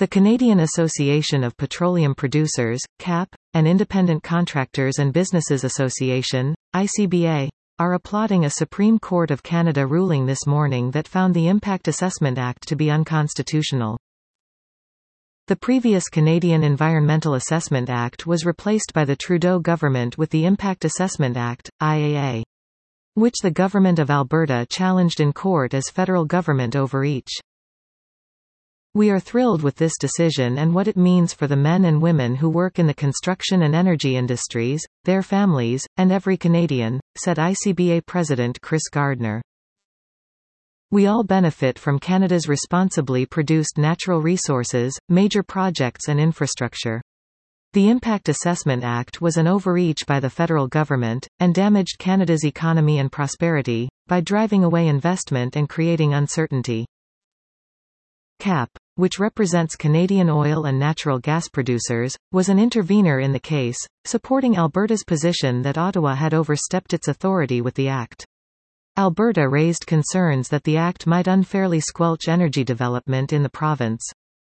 The Canadian Association of Petroleum Producers, CAP, and Independent Contractors and Businesses Association, ICBA, are applauding a Supreme Court of Canada ruling this morning that found the Impact Assessment Act to be unconstitutional. The previous Canadian Environmental Assessment Act was replaced by the Trudeau government with the Impact Assessment Act, IAA, which the Government of Alberta challenged in court as federal government overreach. We are thrilled with this decision and what it means for the men and women who work in the construction and energy industries, their families, and every Canadian, said ICBA President Chris Gardner. We all benefit from Canada's responsibly produced natural resources, major projects and infrastructure. The Impact Assessment Act was an overreach by the federal government, and damaged Canada's economy and prosperity, by driving away investment and creating uncertainty. CAP, which represents Canadian oil and natural gas producers, was an intervener in the case, supporting Alberta's position that Ottawa had overstepped its authority with the Act. Alberta raised concerns that the Act might unfairly squelch energy development in the province.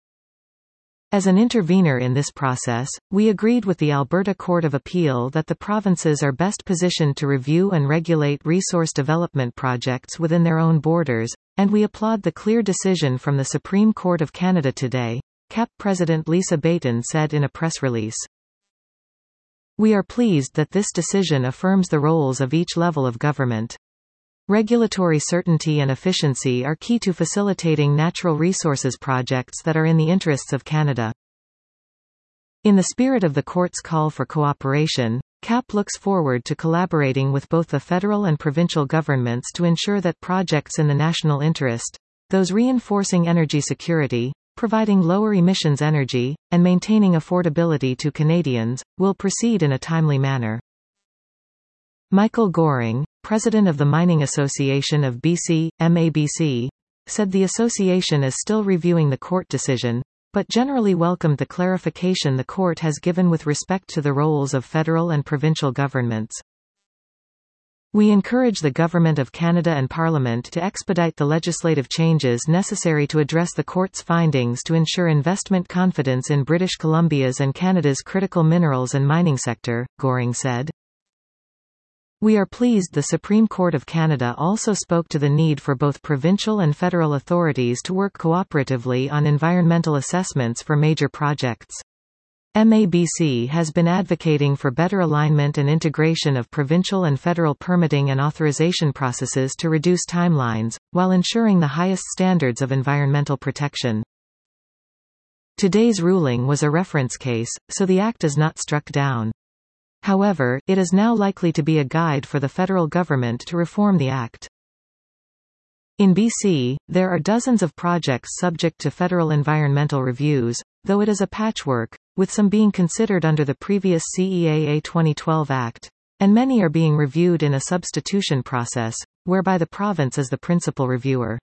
As an intervener in this process, we agreed with the Alberta Court of Appeal that the provinces are best positioned to review and regulate resource development projects within their own borders, and we applaud the clear decision from the Supreme Court of Canada today, CAP President Lisa Bayton said in a press release. We are pleased that this decision affirms the roles of each level of government. Regulatory certainty and efficiency are key to facilitating natural resources projects that are in the interests of Canada. In the spirit of the court's call for cooperation, CAP looks forward to collaborating with both the federal and provincial governments to ensure that projects in the national interest, those reinforcing energy security, providing lower emissions energy, and maintaining affordability to Canadians, will proceed in a timely manner. Michael Goring, president of the Mining Association of BC, MABC, said the association is still reviewing the court decision, but generally welcomed the clarification the court has given with respect to the roles of federal and provincial governments. We encourage the Government of Canada and Parliament to expedite the legislative changes necessary to address the court's findings to ensure investment confidence in British Columbia's and Canada's critical minerals and mining sector, Goring said. We are pleased the Supreme Court of Canada also spoke to the need for both provincial and federal authorities to work cooperatively on environmental assessments for major projects. MABC has been advocating for better alignment and integration of provincial and federal permitting and authorization processes to reduce timelines, while ensuring the highest standards of environmental protection. Today's ruling was a reference case, so the Act is not struck down. However, it is now likely to be a guide for the federal government to reform the Act. In BC, there are dozens of projects subject to federal environmental reviews, though it is a patchwork, with some being considered under the previous CEAA 2012 Act, and many are being reviewed in a substitution process, whereby the province is the principal reviewer.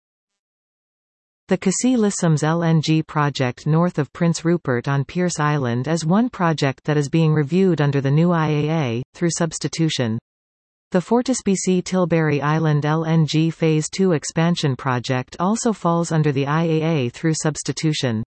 The Cassis-Lissams LNG project north of Prince Rupert on Pierce Island is one project that is being reviewed under the new IAA, through substitution. The FortisBC Tilbury Island LNG Phase 2 expansion project also falls under the IAA through substitution.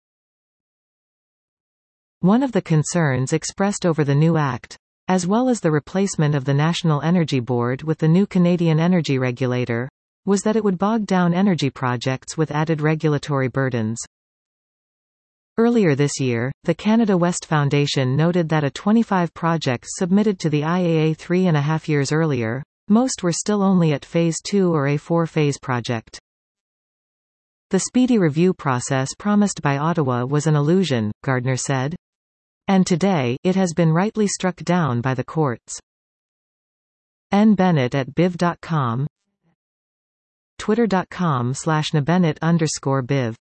One of the concerns expressed over the new Act, as well as the replacement of the National Energy Board with the new Canadian Energy Regulator, was that it would bog down energy projects with added regulatory burdens. Earlier this year, the Canada West Foundation noted that of 25 projects submitted to the IAA 3.5 years earlier, most were still only at Phase 2 or a 4-phase project. The speedy review process promised by Ottawa was an illusion, Gardner said. And today, it has been rightly struck down by the courts. N. Bennett at biv.com, twitter.com/nbennett_biv